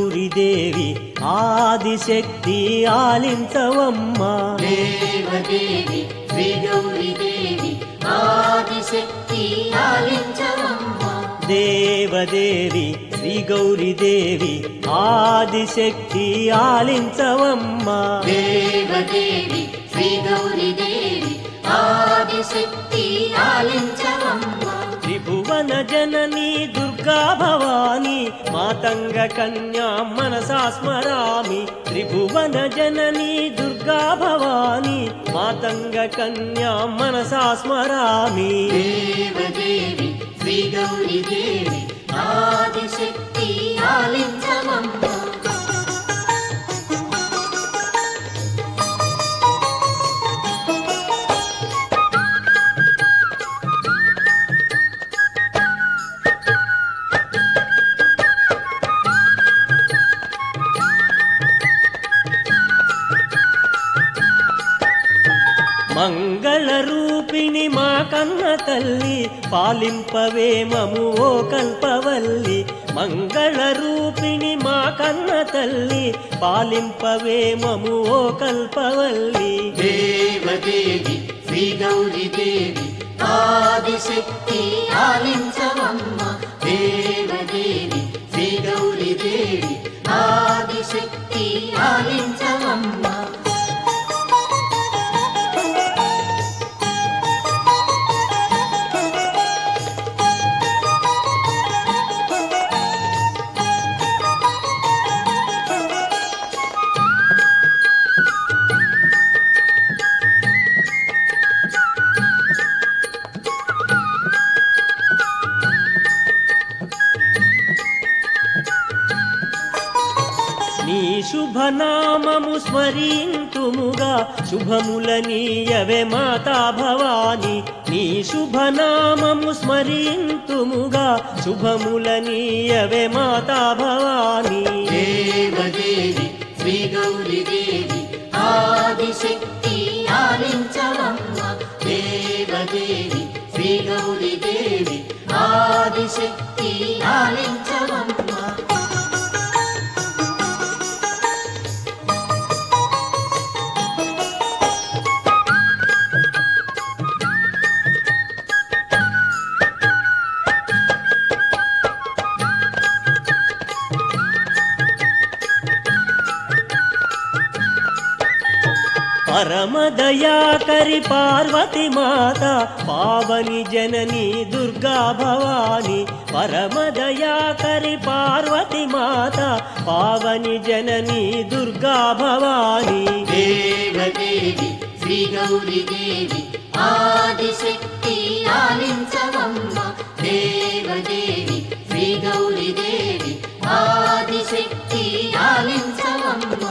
గౌరీదేవి ఆదిశక్తి ఆలించవమ్మా. దేవదేవి శ్రీ గౌరీదేవి ఆదిశక్తి ఆలించవమ్మా. దేవదేవి శ్రీ గౌరీదేవి ఆదిశక్తి ఆలించవమ్మా. దేవదేవి శ్రీ గౌరీదేవి ఆదిశక్తి ఆలించవమ్మా. త్రిభువన జననీ దుర్గా భవాని మాతంగ కన్యా మనసా స్మరామి. త్రిభువన జననీ దుర్గా భవాని మాతంగ కన్యా మనసా స్మరామి. దేవదేవి శ్రీ గౌరీదేవి ఆదిశక్తి ఆలించవమ్మా. మంగళ రూపిణి మా కన్న తల్లి పాలింపవే మము ఓ కల్పవల్లి. మంగళ రూపిణి మా కన్న తల్లి పాలింపవే మము ఓ కల్పవల్లి. దేవదేవి శ్రీ గౌరీదేవి ఆదిశక్తి ఆలించవమ్మా. దేవదేవి శ్రీ గౌరీదేవి ఆదిశక్తి ఆలించవమ్మా. నీ శుభనామము స్మరింతుముగా శుభములనీయవే మాతా భవాని. నీ శుభనామము స్మరింతుముగా శుభములనీయవే మాతా భవాని. దేవదేవి శ్రీ గౌరీదేవి ఆదిశక్తి ఆలించవమ్మా. దేవదేవి శ్రీ గౌరీదేవి ఆదిశక్తి ఆలించవమ్మా. పరమదయాకరి పార్వతి మాత పావని జనని దుర్గా భవాని. పరమదయాకరి పార్వతి మాత పావని జనని దుర్గా భవాని. దేవదేవి శ్రీ గౌరీదేవి ఆదిశక్తి ఆలించవమ్మా. దేవదేవి శ్రీ గౌరీదేవి ఆదిశక్తి ఆలించవమ్మా.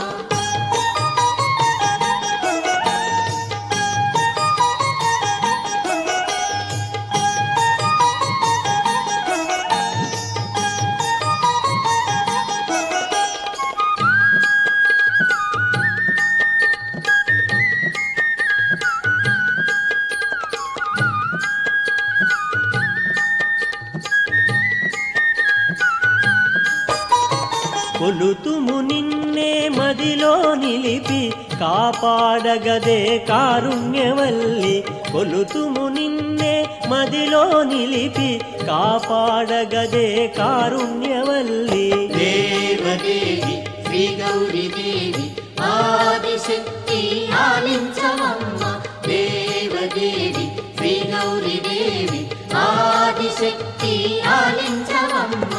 కొలుతుము నిన్నే మదిలో నిలిపి కాపాడగదే కారుణ్యవల్లి. కొలుతుము నిన్నే మదిలో నిలిపి కాపాడగదే కారుణ్యవల్లి. దేవదేవి శ్రీ గౌరీదేవి ఆదిశక్తి ఆలించవమ్మా. దేవదేవి శ్రీ గౌరీదేవి ఆదిశక్తి ఆలించవమ్మా.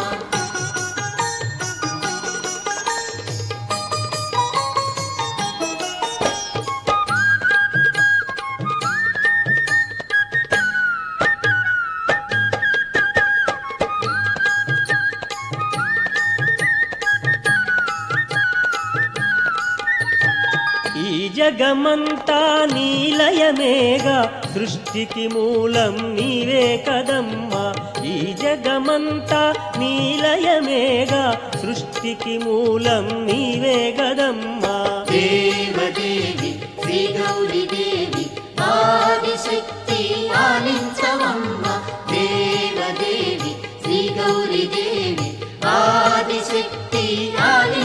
ఈ జగమంతా నీలయమేగా సృష్టికి మూలం నీవే కదమ్మా. ఈ జగమంతా నీలయమేగా సృష్టికి మూలం నీవే కదమ్మా. దేవదేవి శ్రీ గౌరీదేవి ఆదిశక్తి ఆలించవమ్మా. దేవదేవి శ్రీ గౌరీదేవి ఆదిశక్తి ఆలించవమ్మా.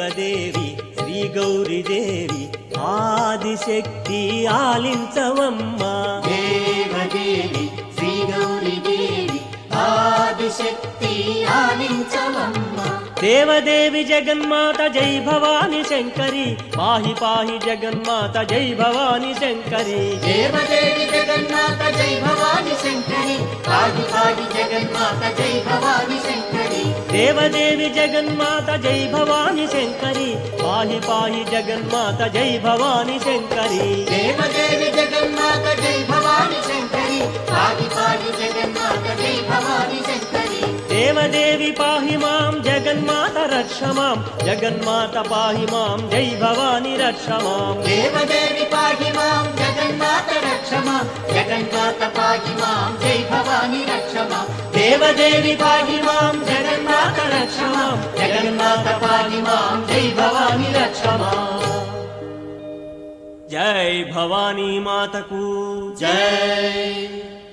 దేవదేవి శ్రీ గౌరీదేవి ఆదిశక్తి ఆలించవమ్మా దేవదేవి శ్రీ గౌరీదేవి ఆదిశక్తి ఆలించవమ్మ దేవదేవి జగన్మాత జై భవాని శంకరి పాహి పాహి జగన్మాత జై భవాని శంకరి దేవదేవి జగన్మాత జై భవాని శంకరి పాహి పాహి జగన్మాత జై భవాని శంకరి దేవదేవి జగన్మాత జై భవాని శంకరి పాహి పాహి జగన్మాత జై భవాని శంకరి దేవదేవి జగన్మాత జై భవాని శంకరి పాహి పాహి జగన్మాత జై భవాని శంకరి దేవదేవి పాహి మాం జగన్మాత రక్ష మాం జగన్మాత పాహి మాం జై భవాని రక్ష మాం దేవదేవి పాహి మాం జగన్మాత రక్ష మాం జగన్మాత పాహి మాం జై భవాని రక్ష మాం దేవదేవి పాహి మాం జగన్మాత రక్ష మాం జగన్మాత పాహి మాం జై భవాని రక్ష మాం జై భవానీ మాతకు జై